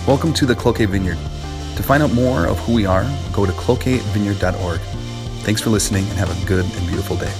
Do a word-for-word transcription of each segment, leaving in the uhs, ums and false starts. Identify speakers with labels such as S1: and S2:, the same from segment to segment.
S1: Welcome to the Cloquet Vineyard. To find out more of who we are, go to cloquet vineyard dot org. Thanks for listening and have a good and beautiful day.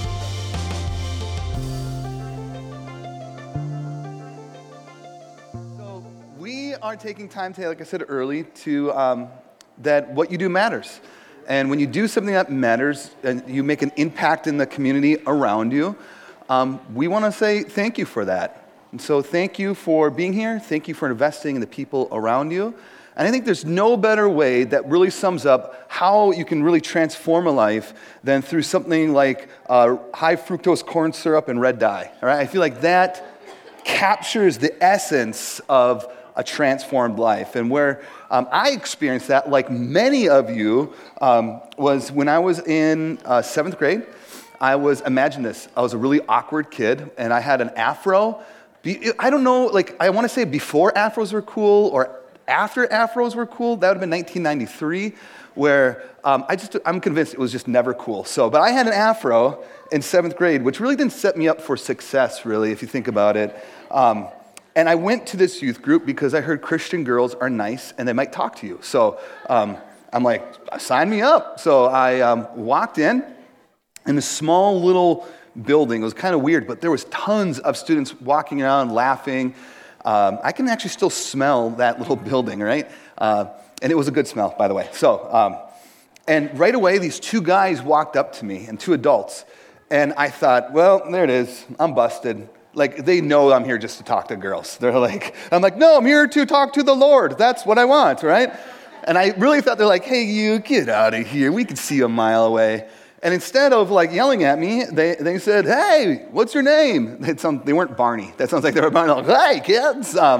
S2: So we are taking time today, like I said early, to um, that what you do matters. And when you do something that matters and you make an impact in the community around you, um, we want to say thank you for that. And so thank you for being here. Thank you for investing in the people around you. And I think there's no better way that really sums up how you can really transform a life than through something like uh, high fructose corn syrup and red dye. All right? I feel like that captures the essence of a transformed life. And where um, I experienced that, like many of you, um, was when I was in uh, seventh grade. I was, imagine this, I was a really awkward kid, and I had an afro. I don't know, like, I want to say before afros were cool or after afros were cool. That would have been nineteen ninety-three, where um, I just, I'm convinced it was just never cool. So, but I had an afro in seventh grade, which really didn't set me up for success, really, if you think about it. Um, and I went to this youth group because I heard Christian girls are nice and they might talk to you. So um, I'm like, sign me up. So I um, walked in, in this small little building. It was kind of weird, but there was tons of students walking around, laughing. Um, I can actually still smell that little building, right? Uh, and it was a good smell, by the way. So, um, and right away, these two guys walked up to me, and two adults, and I thought, well, there it is. I'm busted. Like, they know I'm here just to talk to girls. They're like, I'm like, no, I'm here to talk to the Lord. That's what I want, right? And I really thought they're like, hey, you, get out of here. We can see you a mile away. And instead of like yelling at me, they, they said, hey, what's your name? They, sound, they weren't Barney. That sounds like they were Barney. Like, hey, kids. Um,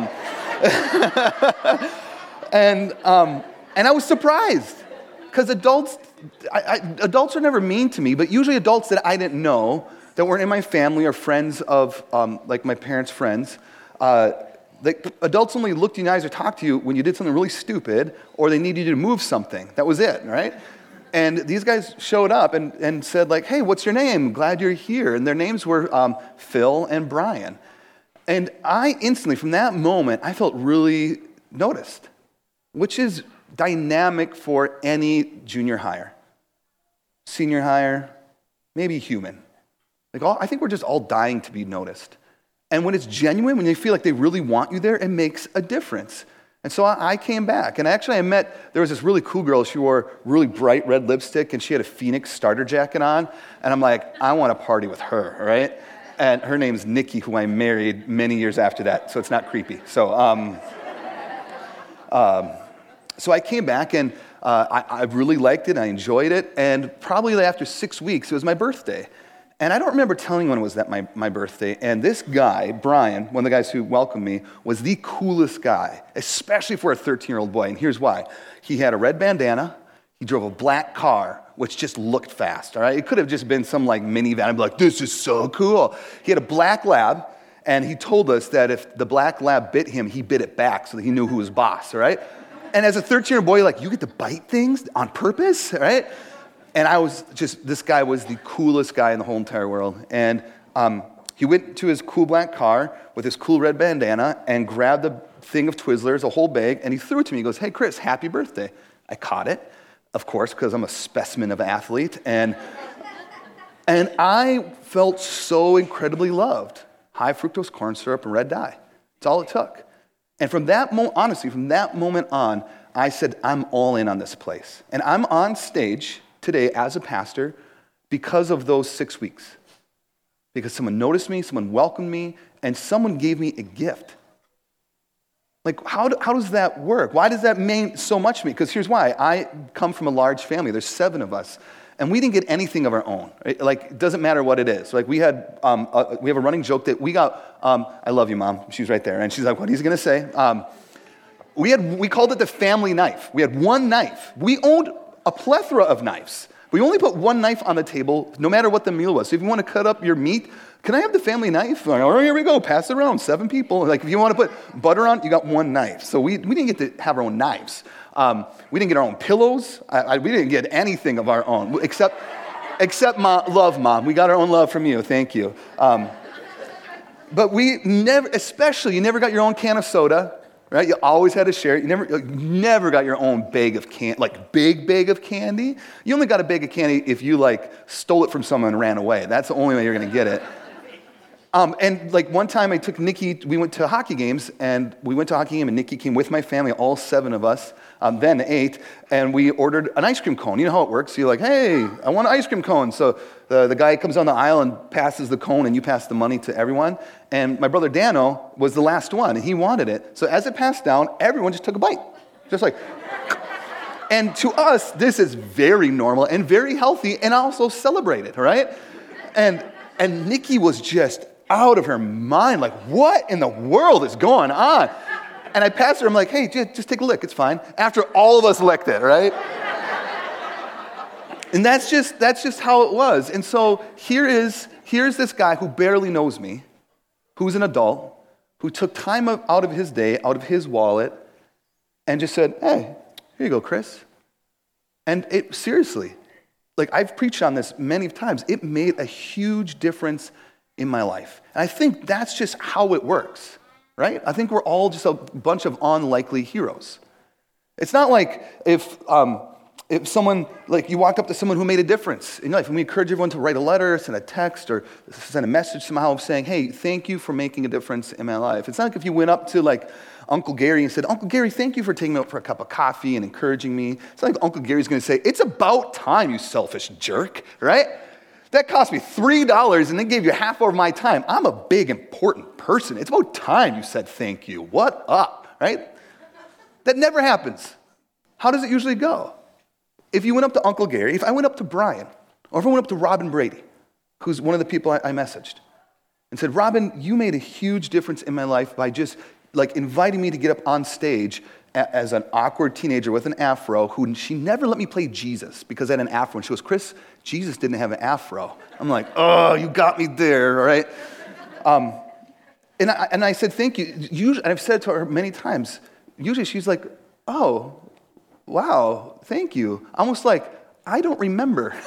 S2: and um, and I was surprised because adults, I, I, adults are never mean to me, but usually adults that I didn't know, that weren't in my family or friends of um, like my parents' friends, uh, like adults only looked you in the eyes or talked to you when you did something really stupid or they needed you to move something. That was it, right? And these guys showed up and, and said, like, hey, what's your name? Glad you're here. And their names were um, Phil and Brian. And I instantly, from that moment, I felt really noticed, which is dynamic for any junior hire, senior hire, maybe human. Like, all, I think we're just all dying to be noticed. And when it's genuine, when you feel like they really want you there, it makes a difference. And so I came back, and actually I met, there was this really cool girl, she wore really bright red lipstick, and she had a Phoenix starter jacket on, and I'm like, I want to party with her, right? And her name's Nikki, who I married many years after that, so it's not creepy. So um, um, so I came back, and uh, I, I really liked it, I enjoyed it, and probably after six weeks, it was my birthday. And I don't remember telling when it was that my, my birthday. And this guy, Brian, one of the guys who welcomed me, was the coolest guy, especially for a thirteen-year-old boy. And here's why. He had a red bandana. He drove a black car, which just looked fast, all right? It could have just been some like minivan. I'd be like, this is so cool. He had a black lab, and he told us that if the black lab bit him, he bit it back so that he knew who was boss, all right? And as a thirteen-year-old boy, like, you get to bite things on purpose, all right? And I was just, this guy was the coolest guy in the whole entire world. And um, he went to his cool black car with his cool red bandana and grabbed a thing of Twizzlers, a whole bag, and he threw it to me. He goes, hey, Chris, happy birthday. I caught it, of course, because I'm a specimen of athlete. And, and I felt so incredibly loved. High fructose corn syrup and red dye. That's all it took. And from that moment, honestly, from that moment on, I said, I'm all in on this place. And I'm on stage today as a pastor because of those six weeks. Because someone noticed me, someone welcomed me, and someone gave me a gift. Like, how, do, how does that work? Why does that mean so much to me? Because here's why. I come from a large family. There's seven of us. And we didn't get anything of our own. Right? Like, it doesn't matter what it is. Like, we had, um, a, we have a running joke that we got, um, I love you, Mom. She's right there. And she's like, what he's going to say? Um, we had, we called it the family knife. We had one knife. We owned a plethora of knives. We only put one knife on the table, no matter what the meal was. So if you want to cut up your meat, can I have the family knife? Like, oh, here we go, pass it around, seven people. Like, if you want to put butter on, you got one knife. So we, we didn't get to have our own knives. Um, we didn't get our own pillows. I, I, we didn't get anything of our own, except, except ma- love, Mom. We got our own love from you. Thank you. Um, but we never, especially, you never got your own can of soda. right? You always had to share it. You never, you never got your own bag of candy, like big bag of candy. You only got a bag of candy if you like stole it from someone and ran away. That's the only way you're going to get it. Um, and like one time I took Nikki, we went to hockey games, and we went to a hockey game, and Nikki came with my family, all seven of us, um, then eight, and we ordered an ice cream cone. You know how it works. You're like, hey, I want an ice cream cone. So the, the guy comes down the aisle and passes the cone, and you pass the money to everyone. And my brother Dano was the last one, and he wanted it. So as it passed down, everyone just took a bite. Just like, and to us, this is very normal and very healthy and also celebrated, right? And, and Nikki was just out of her mind, like, what in the world is going on? And I passed her, I'm like, hey, just, just take a lick, it's fine. After all of us licked it, right? And that's just that's just how it was. And so here is here's this guy who barely knows me, who's an adult, who took time out of his day, out of his wallet, and just said, hey, here you go, Chris. And it seriously, like I've preached on this many times, it made a huge difference in my life. And I think that's just how it works, right? I think we're all just a bunch of unlikely heroes. It's not like if um, if someone, like you walked up to someone who made a difference in your life, and we encourage everyone to write a letter, send a text, or send a message somehow saying, hey, thank you for making a difference in my life. It's not like if you went up to like Uncle Gary and said, Uncle Gary, thank you for taking me out for a cup of coffee and encouraging me. It's not like Uncle Gary's going to say, it's about time, you selfish jerk, right? That cost me three dollars and they gave you half of my time. I'm a big, important person. It's about time you said thank you. What up, right? That never happens. How does it usually go? If you went up to Uncle Gary, if I went up to Brian, or if I went up to Robin Brady, who's one of the people I, I messaged, and said, Robin, you made a huge difference in my life by just like inviting me to get up on stage as an awkward teenager with an afro who she never let me play Jesus because I had an afro. And she goes, Chris, Jesus didn't have an afro. I'm like, oh, you got me there, all right? Um, and, I, and I said, thank you. Usually, and I've said it to her many times. Usually she's like, oh, wow, thank you. Almost like, I don't remember.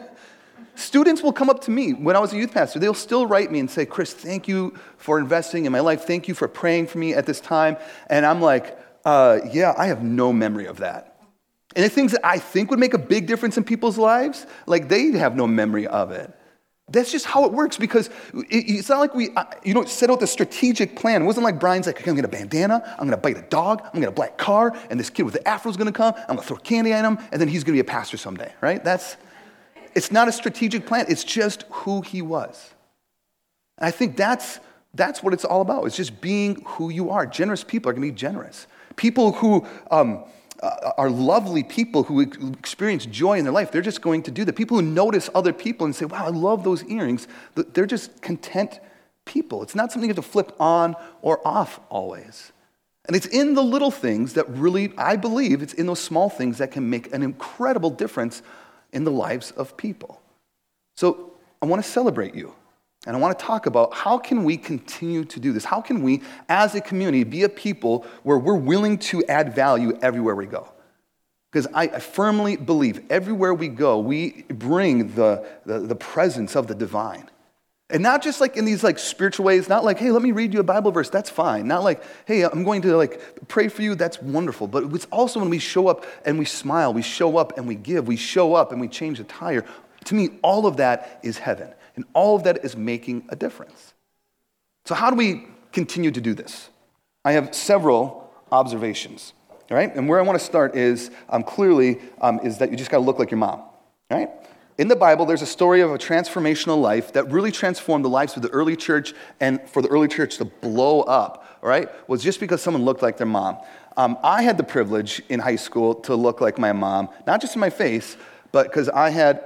S2: Students will come up to me when I was a youth pastor. They'll still write me and say, Chris, thank you for investing in my life. Thank you for praying for me at this time. And I'm like, Uh, yeah, I have no memory of that. And the things that I think would make a big difference in people's lives, like they have no memory of it. That's just how it works because it, it's not like we, you know, set out the strategic plan. It wasn't like Brian's like, okay, I'm going to get a bandana, I'm going to bite a dog, I'm going to get a black car, and this kid with the afro is going to come, I'm going to throw candy at him, and then he's going to be a pastor someday, right? That's, it's not a strategic plan. It's just who he was. And I think that's, that's what it's all about. It's just being who you are. Generous people are going to be generous. People who um, uh, are lovely people who experience joy in their life, they're just going to do that. People who notice other people and say, wow, I love those earrings, they're just content people. It's not something you have to flip on or off always. And it's in the little things that really, I believe, it's in those small things that can make an incredible difference in the lives of people. So I want to celebrate you. And I want to talk about how can we continue to do this? How can we, as a community, be a people where we're willing to add value everywhere we go? Because I, I firmly believe everywhere we go, we bring the, the, the presence of the divine. And not just like in these like spiritual ways, not like, hey, let me read you a Bible verse, that's fine. Not like, hey, I'm going to like pray for you, that's wonderful. But it's also when we show up and we smile, we show up and we give, we show up and we change the tire. To me, all of that is heaven. And all of that is making a difference. So how do we continue to do this? I have several observations, all right? And where I want to start is um, clearly um, is that you just got to look like your mom, all right? In the Bible, there's a story of a transformational life that really transformed the lives of the early church, and for the early church to blow up, all right, was just because someone looked like their mom. Um, I had the privilege in high school to look like my mom, not just in my face, but because I had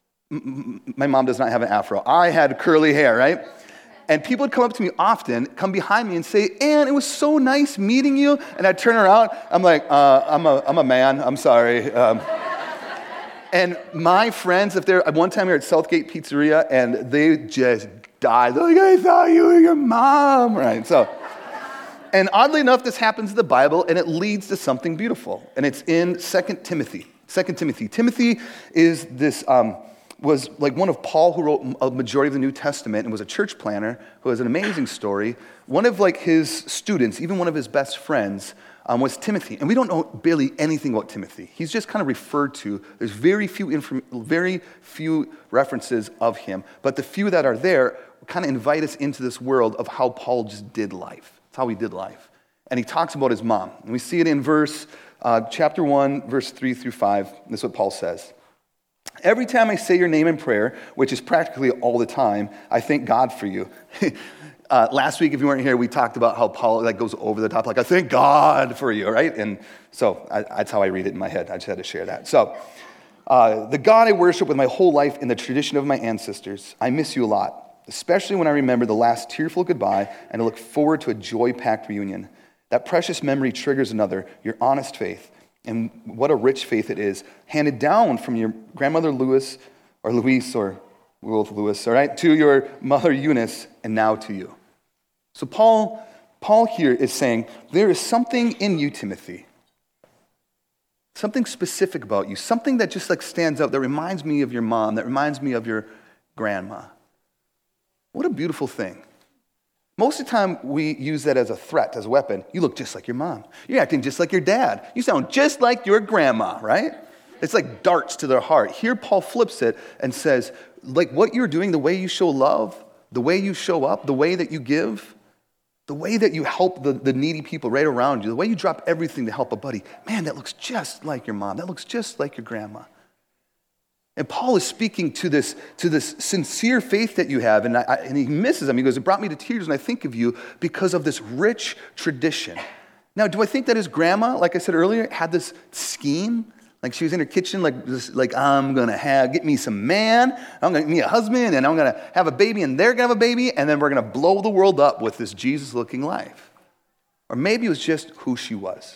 S2: my mom does not have an afro. I had curly hair, right? And people would come up to me often, come behind me and say, Ann, it was so nice meeting you. And I'd turn around. I'm like, uh, I'm a I'm a man. I'm sorry. Um, and my friends, if they're, one time we were at Southgate Pizzeria, and they just died. They're like, I thought you were your mom, right? So, and oddly enough, this happens in the Bible, and it leads to something beautiful. And it's in Second Timothy. Second Timothy. Timothy is this... Um, was like one of Paul, who wrote a majority of the New Testament and was a church planner, who has an amazing story. One of like his students, even one of his best friends, um, was Timothy. And we don't know barely anything about Timothy. He's just kind of referred to. There's very few, inform- very few references of him. But the few that are there kind of invite us into this world of how Paul just did life. It's how he did life. And he talks about his mom. And we see it in verse, uh, chapter one, verse three through five. This is what Paul says. Every time I say your name in prayer, which is practically all the time, I thank God for you. uh, last week, if you weren't here, we talked about how Paul like goes over the top, like, I thank God for you, right? And so I, that's how I read it in my head. I just had to share that. So uh, the God I worship with my whole life in the tradition of my ancestors, I miss you a lot, especially when I remember the last tearful goodbye and I look forward to a joy-packed reunion. That precious memory triggers another, your honest faith. And what a rich faith it is, handed down from your grandmother Louis, or Louise, or Wolf Lewis, all right, to your mother Eunice, and now to you. So Paul, Paul here is saying, there is something in you, Timothy, something specific about you, something that just like stands out, that reminds me of your mom, that reminds me of your grandma. What a beautiful thing. Most of the time, we use that as a threat, as a weapon. You look just like your mom. You're acting just like your dad. You sound just like your grandma, right? It's like darts to their heart. Here, Paul flips it and says, like what you're doing, the way you show love, the way you show up, the way that you give, the way that you help the, the needy people right around you, the way you drop everything to help a buddy, man, that looks just like your mom. That looks just like your grandma. And Paul is speaking to this, to this sincere faith that you have, and, I, and he misses them. He goes, it brought me to tears when I think of you because of this rich tradition. Now, do I think that his grandma, like I said earlier, had this scheme? Like she was in her kitchen, like, this, like I'm going to have get me some man, I'm going to get me a husband, and I'm going to have a baby, and they're going to have a baby, and then we're going to blow the world up with this Jesus-looking life. Or maybe it was just who she was.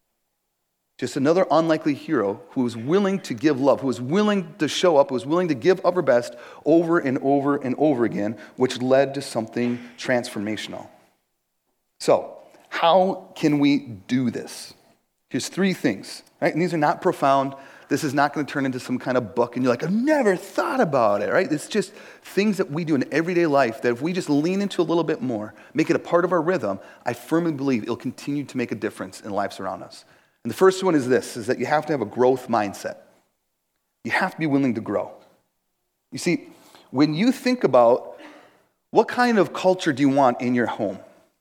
S2: Just another unlikely hero who was willing to give love, who was willing to show up, who was willing to give of her best over and over and over again, which led to something transformational. So, how can we do this? Here's three things, right? And these are not profound. This is not going to turn into some kind of book, and you're like, I've never thought about it, right? It's just things that we do in everyday life that if we just lean into a little bit more, make it a part of our rhythm, I firmly believe it'll continue to make a difference in lives around us. And the first one is this, is that you have to have a growth mindset. You have to be willing to grow. You see, when you think about what kind of culture do you want in your home?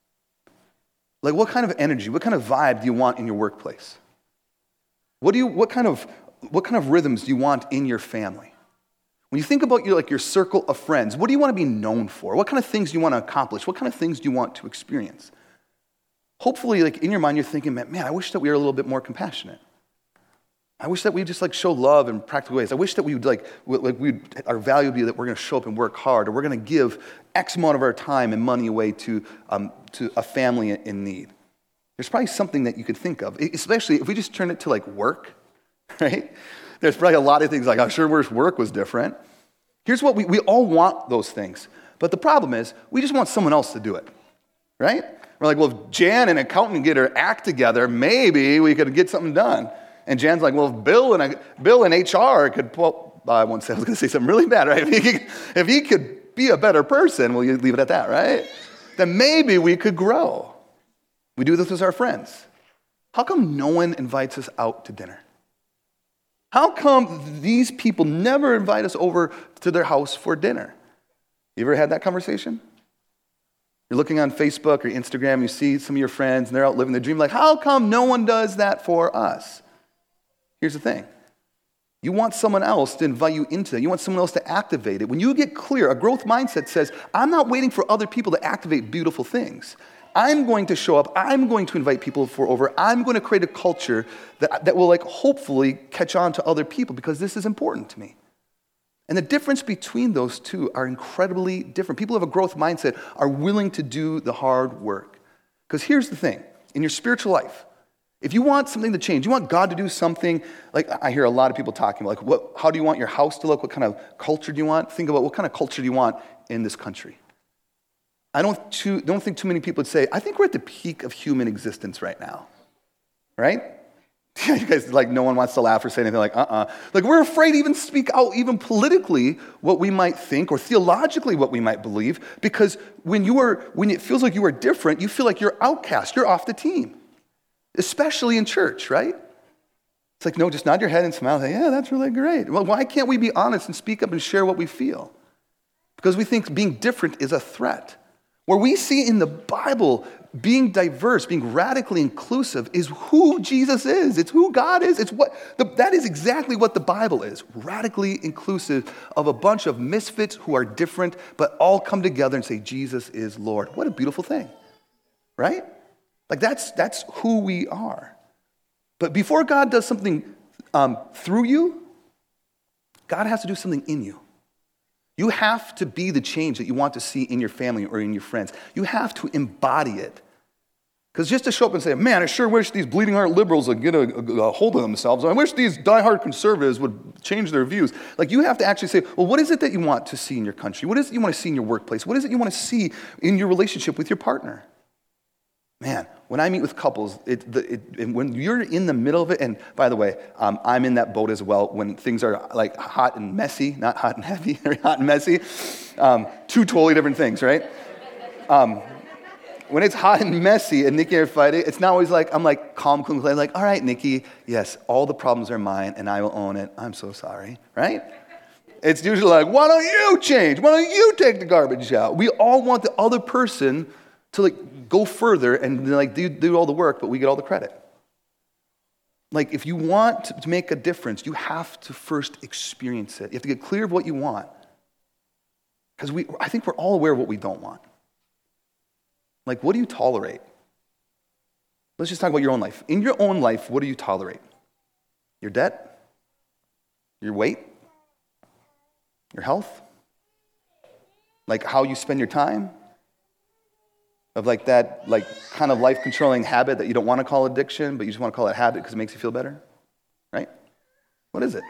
S2: Like what kind of energy, what kind of vibe do you want in your workplace? What do you, what kind of, what kind of rhythms do you want in your family? When you think about your, like your circle of friends, what do you want to be known for? What kind of things do you want to accomplish? What kind of things do you want to experience? Hopefully, like in your mind, you're thinking, man, I wish that we were a little bit more compassionate. I wish that we just like show love in practical ways. I wish that we would like, like we our value would be that we're going to show up and work hard, or we're going to give X amount of our time and money away to um, to a family in need. There's probably something that you could think of, especially if we just turn it to like work, right? There's probably a lot of things like, I'm sure work was different. Here's what we, we all want those things. But the problem is, we just want someone else to do it, right? We're like, well, if Jan and accountant get her act together, maybe we could get something done. And Jan's like, well, if Bill and Bill and H R could, well, I won't say, I was going to say something really bad, right? If he, could, if he could be a better person, well, you leave it at that, right? Then maybe we could grow. We do this with our friends. How come no one invites us out to dinner? How come these people never invite us over to their house for dinner? You ever had that conversation? You're looking on Facebook or Instagram, you see some of your friends, and they're out living their dream. Like, how come no one does that for us? Here's the thing. You want someone else to invite you into it. You want someone else to activate it. When you get clear, a growth mindset says, I'm not waiting for other people to activate beautiful things. I'm going to show up. I'm going to invite people for over. I'm going to create a culture that, that will like hopefully catch on to other people because this is important to me. And the difference between those two are incredibly different. People who have a growth mindset are willing to do the hard work. Because here's the thing. In your spiritual life, if you want something to change, you want God to do something, like I hear a lot of people talking about, like, what, how do you want your house to look? What kind of culture do you want? Think about what kind of culture do you want in this country? I don't, too, don't think too many people would say, I think we're at the peak of human existence right now, right? Yeah, you guys, like, no one wants to laugh or say anything like, uh-uh. Like, we're afraid to even speak out, even politically, what we might think, or theologically what we might believe, because when you are, when it feels like you are different, you feel like you're outcast, you're off the team, especially in church, right? It's like, no, just nod your head and smile, say, yeah, that's really great. Well, why can't we be honest and speak up and share what we feel? Because we think being different is a threat. Where we see in the Bible, being diverse, being radically inclusive is who Jesus is. It's who God is. It's what the, that is exactly what the Bible is. Radically inclusive of a bunch of misfits who are different, but all come together and say, Jesus is Lord. What a beautiful thing, right? Like that's, that's who we are. But before God does something um, through you, God has to do something in you. You have to be the change that you want to see in your family or in your friends. You have to embody it. Because just to show up and say, man, I sure wish these bleeding heart liberals would get a, a, a hold of themselves. I wish these diehard conservatives would change their views. Like, you have to actually say, well, what is it that you want to see in your country? What is it you want to see in your workplace? What is it you want to see in your relationship with your partner? Man, when I meet with couples, it, the, it, when you're in the middle of it, and by the way, um, I'm in that boat as well, when things are like hot and messy, not hot and heavy, very hot and messy, um, two totally different things, right? Um, when it's hot and messy and Nikki and I are fighting, it's not always like, I'm like calm, cool, cool, like, all right, Nikki, yes, all the problems are mine and I will own it. I'm so sorry, right? It's usually like, why don't you change? Why don't you take the garbage out? We all want the other person to like go further and like do, do all the work, but we get all the credit. Like, if you want to make a difference, you have to first experience it. You have to get clear of what you want. Because we, I think we're all aware of what we don't want. Like, what do you tolerate? Let's just talk about your own life. In your own life, what do you tolerate? Your debt? Your weight? Your health? Like how you spend your time? Of like that, like kind of life-controlling habit that you don't want to call addiction, but you just want to call it habit because it makes you feel better, right? What is it?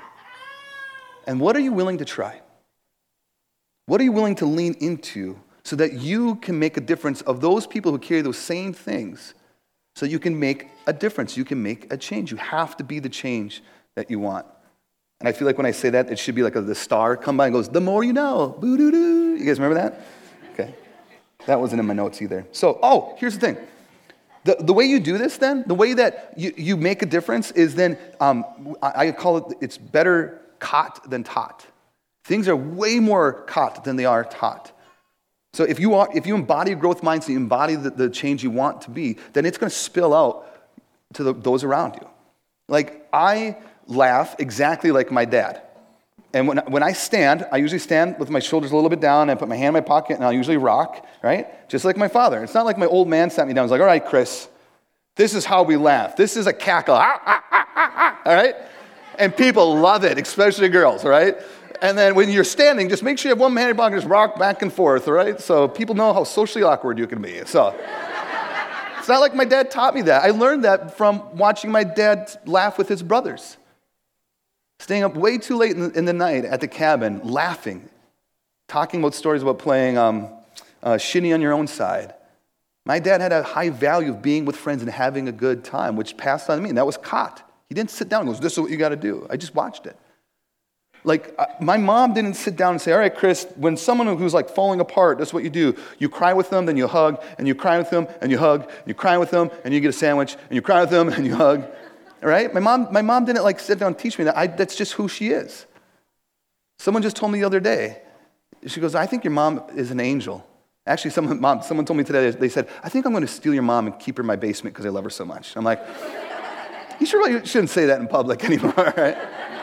S2: And what are you willing to try? What are you willing to lean into so that you can make a difference of those people who carry those same things, so you can make a difference, you can make a change. You have to be the change that you want. And I feel like when I say that, it should be like a, the star come by and goes, the more you know, boo-doo-doo. You guys remember that? Okay. That wasn't in my notes either. So, oh, here's the thing. The, the way you do this then, the way that you, you make a difference is then, um, I, I call it, it's better caught than taught. Things are way more caught than they are taught. So if you are, if you embody a growth mindset, you embody the, the change you want to be, then it's going to spill out to the, those around you. Like, I laugh exactly like my dad. And when, when I stand, I usually stand with my shoulders a little bit down and put my hand in my pocket and I'll usually rock, right? Just like my father. It's not like my old man sat me down and was like, all right, Chris, this is how we laugh. This is a cackle, ah, ah, ah, ah, ah, all right? And people love it, especially girls, right? And then when you're standing, just make sure you have one hand in your pocket and just rock back and forth, right? So people know how socially awkward you can be. So it's not like my dad taught me that. I learned that from watching my dad laugh with his brothers. Staying up way too late in the, in the night at the cabin, laughing, talking about stories about playing um, uh, shinny on your own side. My dad had a high value of being with friends and having a good time, which passed on to me, and that was caught. He didn't sit down and goes, this is what you got to do. I just watched it. Like, uh, my mom didn't sit down and say, all right, Chris, when someone who's like falling apart, that's what you do. You cry with them, then you hug, and you cry with them, and you hug, and you cry with them, and you get a sandwich, and you cry with them, and you hug. All right? My mom, my mom didn't like sit down and teach me that. I, that's just who she is. Someone just told me the other day. She goes, I think your mom is an angel. Actually, someone, mom, someone told me today, they said, I think I'm going to steal your mom and keep her in my basement because I love her so much. I'm like, you sure really shouldn't say that in public anymore, right?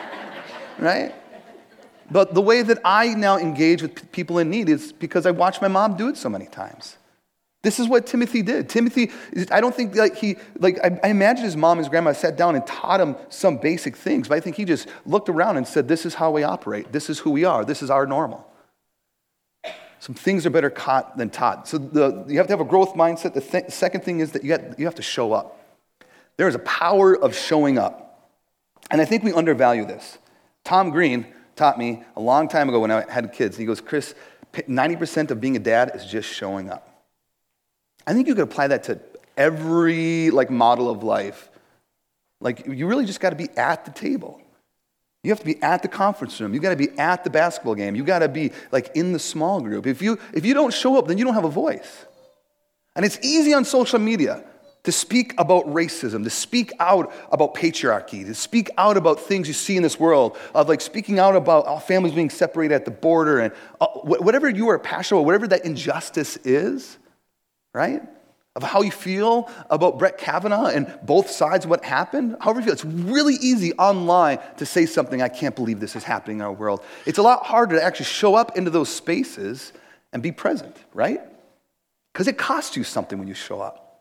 S2: Right? But the way that I now engage with people in need is because I watched my mom do it so many times. This is what Timothy did. Timothy, I don't think like he, like I, I imagine his mom and his grandma sat down and taught him some basic things, but I think he just looked around and said, this is how we operate. This is who we are. This is our normal. Some things are better caught than taught. So the, you have to have a growth mindset. The th- second thing is that you, got, you have to show up. There is a power of showing up. And I think we undervalue this. Tom Green taught me a long time ago when I had kids. He goes, Chris, ninety percent of being a dad is just showing up. I think you could apply that to every like model of life. Like, you really just got to be at the table. You have to be at the conference room. You got to be at the basketball game. You got to be like in the small group. If you if you don't show up, then you don't have a voice. And it's easy on social media to speak about racism, to speak out about patriarchy, to speak out about things you see in this world, of like speaking out about families being separated at the border, and whatever you are passionate about, whatever that injustice is, right? Of how you feel about Brett Kavanaugh and both sides of what happened, however you feel. It's really easy online to say something, I can't believe this is happening in our world. It's a lot harder to actually show up into those spaces and be present, right? Because it costs you something when you show up.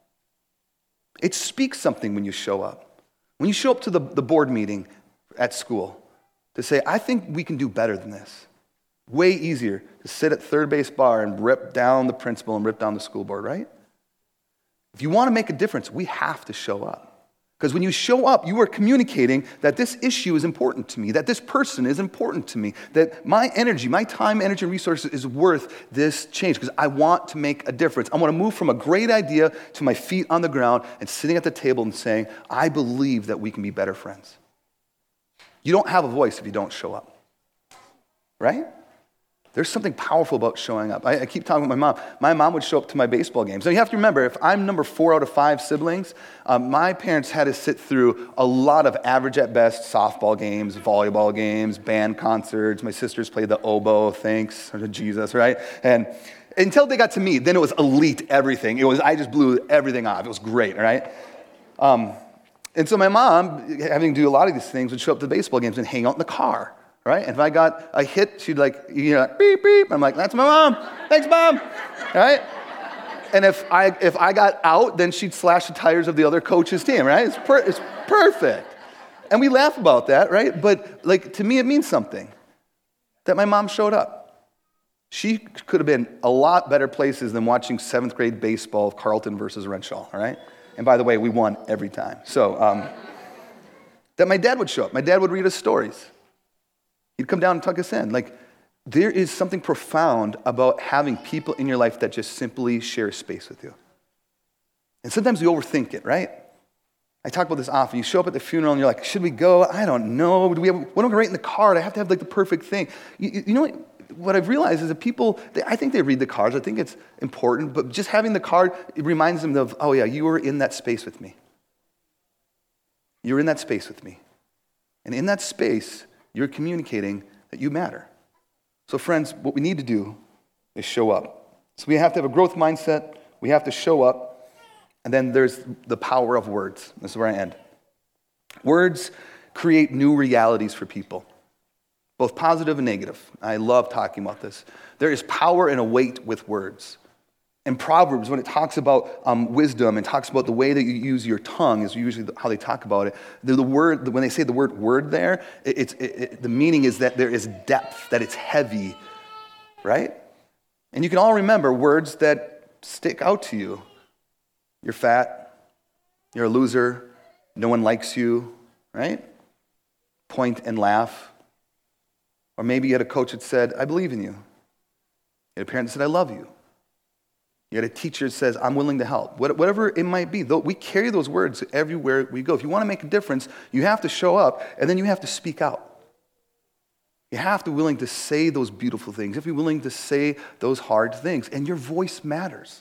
S2: It speaks something when you show up. When you show up to the, the board meeting at school to say, I think we can do better than this. Way easier to sit at third base bar and rip down the principal and rip down the school board, right? If you want to make a difference, we have to show up. Because when you show up, you are communicating that this issue is important to me, that this person is important to me, that my energy, my time, energy, and resources is worth this change because I want to make a difference. I want to move from a great idea to my feet on the ground and sitting at the table and saying, I believe that we can be better friends. You don't have a voice if you don't show up, right? There's something powerful about showing up. I, I keep talking with my mom. My mom would show up to my baseball games. Now you have to remember, if I'm number four out of five siblings, um, my parents had to sit through a lot of average at best softball games, volleyball games, band concerts. My sisters played the oboe, thanks to Jesus, right? And until they got to me, then it was elite everything. It was, I just blew everything off. It was great, right? Um, and so my mom, having to do a lot of these things, would show up to the baseball games and hang out in the car. Right? And if I got a hit, she'd like, you know, like, beep, beep. I'm like, that's my mom. Thanks, Mom. Right? And if I if I got out, then she'd slash the tires of the other coach's team, right? It's, per- it's perfect. And we laugh about that, right? But like to me, it means something that my mom showed up. She could have been a lot better places than watching seventh grade baseball of Carleton versus Renshaw, all right? And by the way, we won every time. So um, that my dad would show up. My dad would read us stories. He'd come down and tuck us in. Like, there is something profound about having people in your life that just simply share space with you. And sometimes we overthink it, right? I talk about this often. You show up at the funeral and you're like, should we go? I don't know. Do we have, what do I write in the card? I have to have like the perfect thing. You, you know what, what I've realized is that people, they, I think they read the cards. I think it's important. But just having the card, it reminds them of, oh yeah, you were in that space with me. You were in that space with me. And in that space, you're communicating that you matter. So friends, what we need to do is show up. So we have to have a growth mindset. We have to show up. And then there's the power of words. This is where I end. Words create new realities for people, both positive and negative. I love talking about this. There is power and a weight with words. In Proverbs, when it talks about um, wisdom and talks about the way that you use your tongue, is usually how they talk about it. The, the word, when they say the word "word" there, it, it's it, it, the meaning is that there is depth, that it's heavy, right? And you can all remember words that stick out to you. You're fat. You're a loser. No one likes you, right? Point and laugh. Or maybe you had a coach that said, "I believe in you." You had a parent that said, "I love you." You had a teacher that says, I'm willing to help. Whatever it might be, we carry those words everywhere we go. If you want to make a difference, you have to show up, and then you have to speak out. You have to be willing to say those beautiful things. You have to be willing to say those hard things, and your voice matters.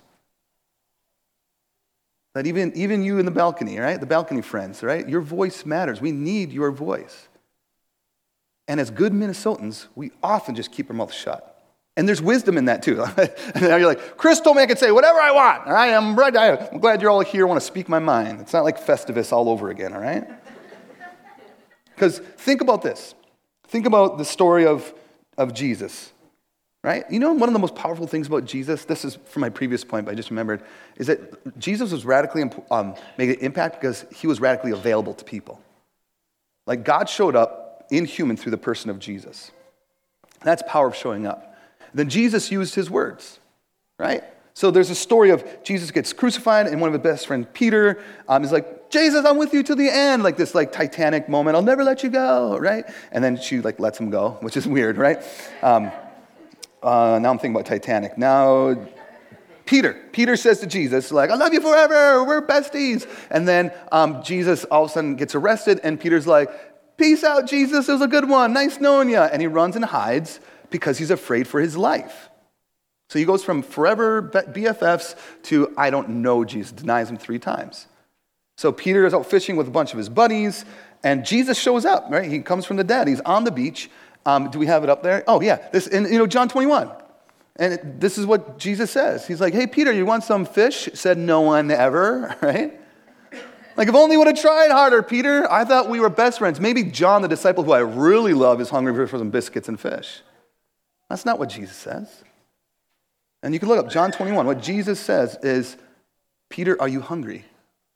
S2: That even, even you in the balcony, right? The balcony friends, right? Your voice matters. We need your voice. And as good Minnesotans, we often just keep our mouth shut. And there's wisdom in that too. And now you're like, Chris told me I could say whatever I want. All right, I'm, I'm glad you're all here, want to speak my mind. It's not like Festivus all over again, all right? Because think about this. Think about the story of, of Jesus, right? You know, one of the most powerful things about Jesus, this is from my previous point, but I just remembered, is that Jesus was radically, um, made an impact because he was radically available to people. Like God showed up in human through the person of Jesus. That's power of showing up. Then Jesus used his words, right? So there's a story of Jesus gets crucified, and one of his best friends, Peter, um, is like, Jesus, I'm with you to the end, like this like Titanic moment. I'll never let you go, right? And then she like lets him go, which is weird, right? Um, uh, now I'm thinking about Titanic. Now, Peter. Peter says to Jesus, like, I love you forever. We're besties. And then um, Jesus all of a sudden gets arrested, and Peter's like, peace out, Jesus. It was a good one. Nice knowing you. And he runs and hides because he's afraid for his life. So he goes from forever B F Fs to I don't know Jesus, denies him three times. So Peter is out fishing with a bunch of his buddies, and Jesus shows up, right? He comes from the dead. He's on the beach. Um, do we have it up there? Oh, yeah. This, in, you know, John twenty-one. And it, this is what Jesus says. He's like, hey, Peter, you want some fish? Said no one ever, right? Like, if only would have tried harder, Peter. I thought we were best friends. Maybe John, the disciple who I really love, is hungry for some biscuits and fish. That's not what Jesus says. And you can look up John twenty-one. What Jesus says is, Peter, are you hungry?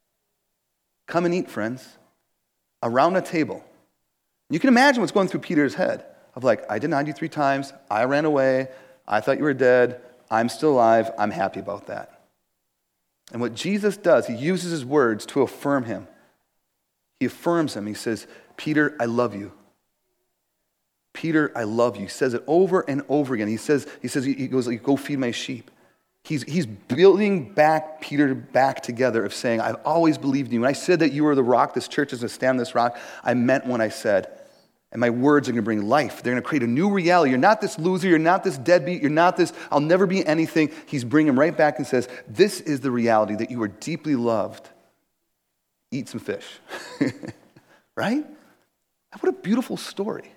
S2: Come and eat, friends, around a table. You can imagine what's going through Peter's head of like, I denied you three times. I ran away. I thought you were dead. I'm still alive. I'm happy about that. And what Jesus does, he uses his words to affirm him. He affirms him. He says, Peter, I love you. Peter, I love you. He says it over and over again. He says, he says, he goes, like, go feed my sheep. He's, he's building back Peter back together of saying, I've always believed in you. When I said that you were the rock, this church is going to stand on this rock, I meant what I said. And my words are going to bring life. They're going to create a new reality. You're not this loser. You're not this deadbeat. You're not this, I'll never be anything. He's bringing him right back and says, this is the reality that you are deeply loved. Eat some fish. Right? What a beautiful story.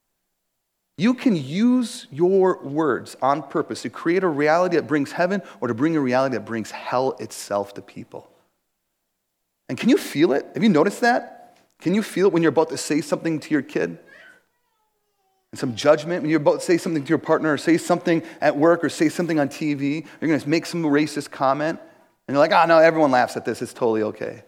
S2: You can use your words on purpose to create a reality that brings heaven or to bring a reality that brings hell itself to people. And can you feel it? Have you noticed that? Can you feel it when you're about to say something to your kid? And some judgment, when you're about to say something to your partner or say something at work or say something on T V, you're going to make some racist comment, and you're like, oh, no, everyone laughs at this. It's totally okay.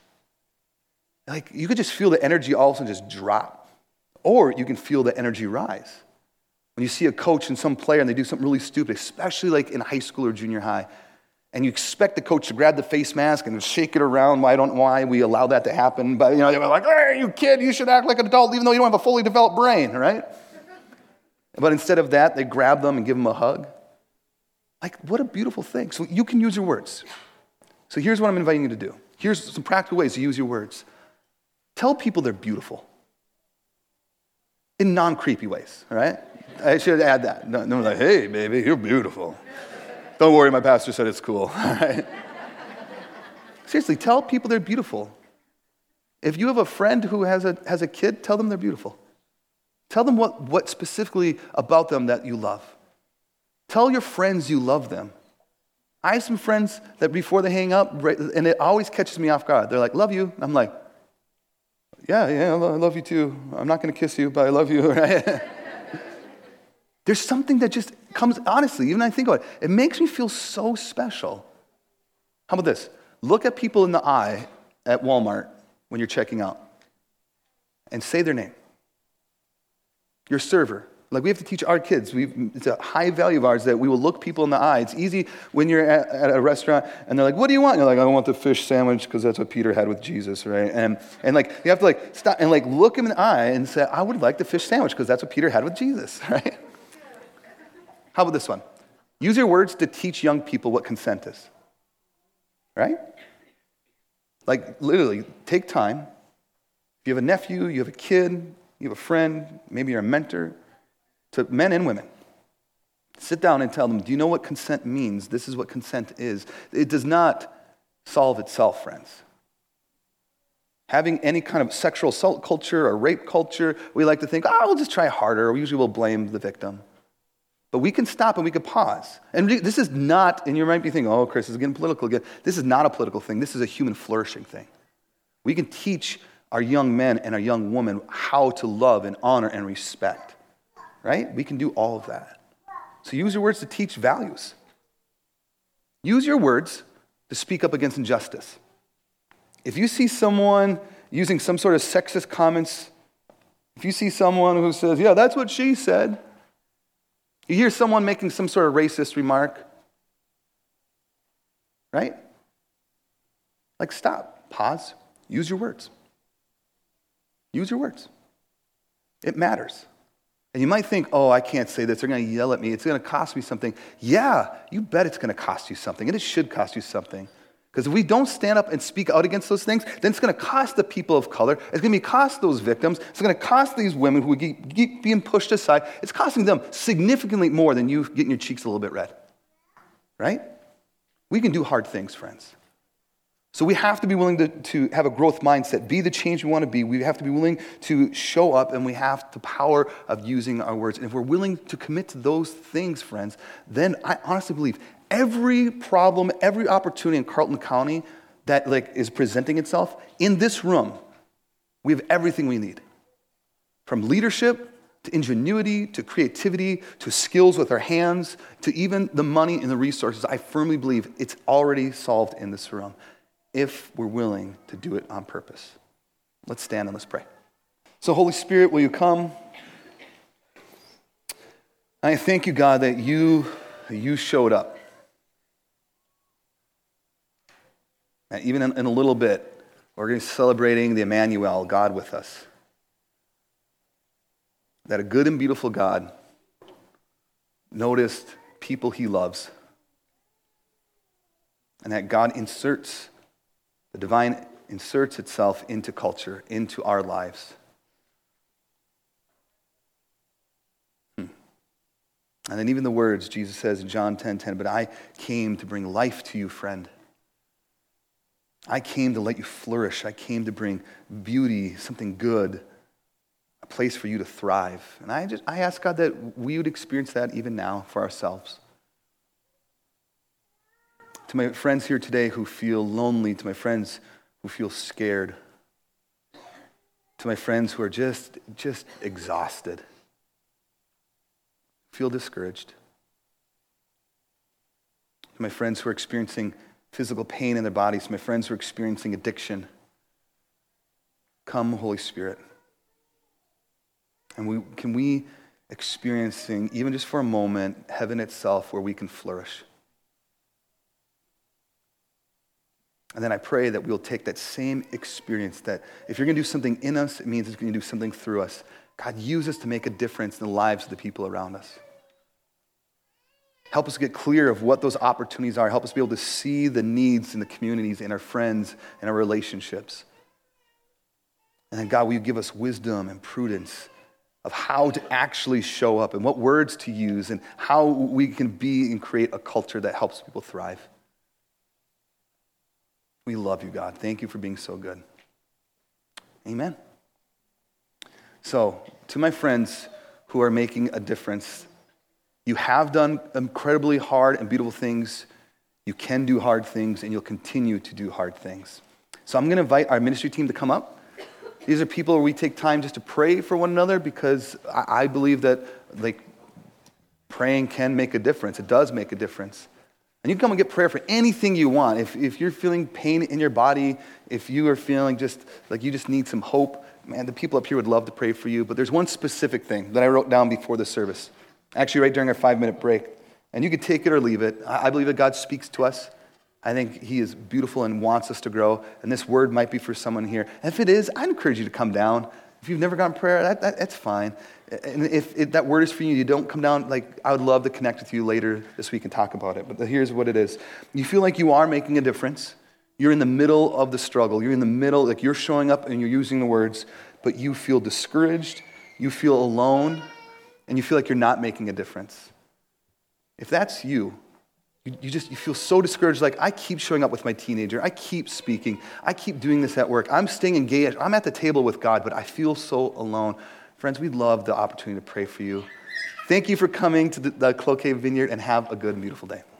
S2: Like, you could just feel the energy all of a sudden just drop. Or you can feel the energy rise. When you see a coach and some player and they do something really stupid, especially like in high school or junior high, and you expect the coach to grab the face mask and shake it around. Why don't why we allow that to happen? But you know, they were like, hey, you kid, you should act like an adult even though you don't have a fully developed brain, right? But instead of that, they grab them and give them a hug. Like, what a beautiful thing. So you can use your words. So here's what I'm inviting you to do. Here's some practical ways to use your words. Tell people they're beautiful. In non-creepy ways, all right? I should add that. No, no, like, hey, baby, you're beautiful. Don't worry, my pastor said it's cool. All right? Seriously, tell people they're beautiful. If you have a friend who has a has a kid, tell them they're beautiful. Tell them what, what specifically about them that you love. Tell your friends you love them. I have some friends that before they hang up, right, and it always catches me off guard. They're like, love you. I'm like, yeah, yeah, I love you too. I'm not going to kiss you, but I love you. Right? There's something that just comes, honestly, even when I think about it, it makes me feel so special. How about this? Look at people in the eye at Walmart when you're checking out and say their name. Your server. Like, we have to teach our kids. We've, it's a high value of ours that we will look people in the eye. It's easy when you're at, at a restaurant and they're like, what do you want? And you're like, I want the fish sandwich because that's what Peter had with Jesus, right? And and like you have to like stop and like look him in the eye and say, I would like the fish sandwich because that's what Peter had with Jesus, right? How about this one? Use your words to teach young people what consent is, right? Like, literally, take time. If you have a nephew, you have a kid, you have a friend, maybe you're a mentor, to men and women, sit down and tell them, do you know what consent means? This is what consent is. It does not solve itself, friends. Having any kind of sexual assault culture or rape culture, we like to think, oh, we'll just try harder. We usually will blame the victim. But we can stop and we can pause. And this is not, and you might be thinking, oh, Chris is getting political again. This is not a political thing. This is a human flourishing thing. We can teach our young men and our young women how to love and honor and respect. Right? We can do all of that. So use your words to teach values. Use your words to speak up against injustice. If you see someone using some sort of sexist comments, if you see someone who says, yeah, that's what she said, you hear someone making some sort of racist remark, right? Like, stop, pause, use your words. Use your words. It matters. And you might think, oh, I can't say this. They're going to yell at me. It's going to cost me something. Yeah, you bet it's going to cost you something. And it should cost you something. Because if we don't stand up and speak out against those things, then it's going to cost the people of color. It's going to be cost those victims. It's going to cost these women who keep, keep being pushed aside. It's costing them significantly more than you getting your cheeks a little bit red. Right? We can do hard things, friends. So we have to be willing to, to have a growth mindset, be the change we want to be. We have to be willing to show up, and we have the power of using our words. And if we're willing to commit to those things, friends, then I honestly believe every problem, every opportunity in Carlton County that like is presenting itself, in this room, we have everything we need. From leadership to ingenuity, to creativity, to skills with our hands, to even the money and the resources. I firmly believe it's already solved in this room, if we're willing to do it on purpose. Let's stand and let's pray. So Holy Spirit, will you come? I thank you, God, that you, you showed up. And even in, in a little bit, we're going to be celebrating the Emmanuel, God with us. That a good and beautiful God noticed people he loves. And that God inserts The divine inserts itself into culture, into our lives. Hmm. And then even the words, Jesus says in John ten ten, but I came to bring life to you, friend. I came to let you flourish. I came to bring beauty, something good, a place for you to thrive. And I just I ask God that we would experience that even now for ourselves. To my friends here today who feel lonely, to my friends who feel scared, to my friends who are just, just exhausted, feel discouraged, to my friends who are experiencing physical pain in their bodies, to my friends who are experiencing addiction, come, Holy Spirit. And we can we experiencing, even just for a moment, heaven itself where we can flourish. And then I pray that we'll take that same experience, that if you're going to do something in us, it means it's going to do something through us. God, use us to make a difference in the lives of the people around us. Help us get clear of what those opportunities are. Help us be able to see the needs in the communities, in our friends, and our relationships. And then, God, will you give us wisdom and prudence of how to actually show up and what words to use and how we can be and create a culture that helps people thrive. We love you, God. Thank you for being so good. Amen. So, to my friends who are making a difference, you have done incredibly hard and beautiful things. You can do hard things, and you'll continue to do hard things. So I'm going to invite our ministry team to come up. These are people where we take time just to pray for one another, because I believe that like praying can make a difference. It does make a difference. And you can come and get prayer for anything you want. If if you're feeling pain in your body, if you are feeling just like you just need some hope, man, the people up here would love to pray for you. But there's one specific thing that I wrote down before the service, actually right during our five-minute break. And you can take it or leave it. I believe that God speaks to us. I think he is beautiful and wants us to grow. And this word might be for someone here. And if it is, I encourage you to come down. If you've never gotten prayer, that, that, that's fine. And if it, that word is for you, you don't come down, like I would love to connect with you later this week and talk about it. But here's what it is. You feel like you are making a difference. You're in the middle of the struggle. You're in the middle, like you're showing up and you're using the words, but you feel discouraged, you feel alone, and you feel like you're not making a difference. If that's you, you, you just you feel so discouraged, like I keep showing up with my teenager, I keep speaking, I keep doing this at work, I'm staying engaged, I'm at the table with God, but I feel so alone. Friends, we'd love the opportunity to pray for you. Thank you for coming to the, the Cloquet Vineyard, and have a good and beautiful day.